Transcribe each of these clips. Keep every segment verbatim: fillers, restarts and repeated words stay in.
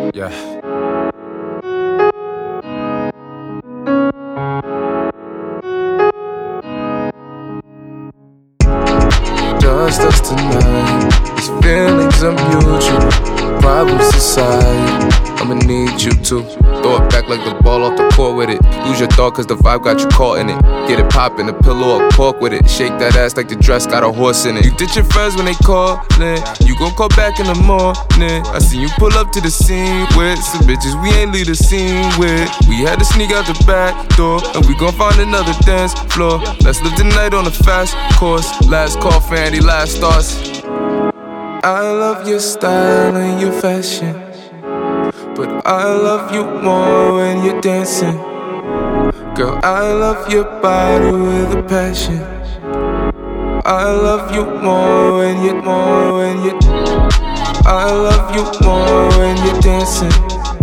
Yeah. Just us tonight. These feelings are mutual. Problems aside, I'ma need you to throw it back like the ball off the court with it. Lose your thought cause the vibe got you caught in it. Get it poppin', a pillow or cork with it. Shake that ass like the dress got a horse in it. You ditch your friends when they callin', you gon' call back in the morning. I seen you pull up to the scene with some bitches we ain't leave the scene with. We had to sneak out the back door, and we gon' find another dance floor. Let's live the night on a fast course. Last call for any last stars. I love your style and your fashion, but I love you more when you're dancing. Girl, I love your body with a passion. I love you more when you're more when you. I love you more when you're dancing.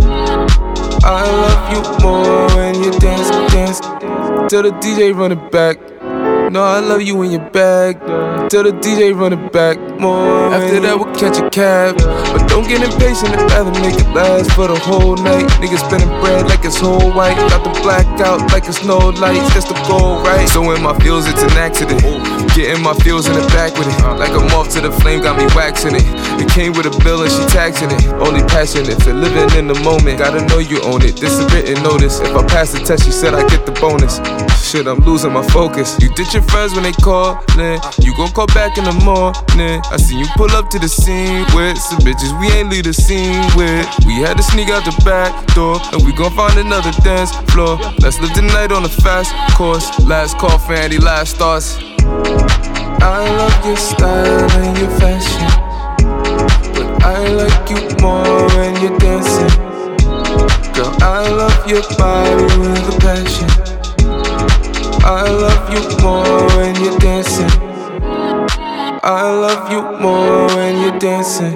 I love you more when you dance, dance. Tell the D J run it back. No, I love you when you're back. Tell the D J run it back more. After that we'll catch a cab, but don't get impatient, I'd rather make it last for the whole night. Niggas spinning bread like it's whole white. Got the blackout like it's no lights, that's the goal, right? So in my feels it's an accident. Getting my feels in the back with it. Like a moth to the flame, got me waxing it. It came with a bill and she taxing it. Only passionate for living in the moment. Gotta know you own it, this a written notice. If I pass the test, she said I get the bonus. Shit, I'm losing my focus. You ditch your friends when they callin', you gon' call back in the morning. I seen you pull up to the scene with some bitches we ain't leave the scene with. We had to sneak out the back door, and we gon' find another dance floor. Let's live the night on a fast course. Last call for any last stars. I love your style and your fashion, but I like you more when you're dancing. Girl, I love your body with a passion. I love you more when you're dancing. I love you more when you're dancing.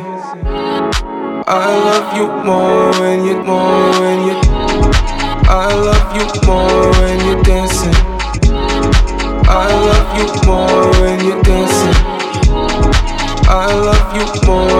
I love you more when you're more when you. I love you more when you're dancing. I love you more when you're dancing. I love you more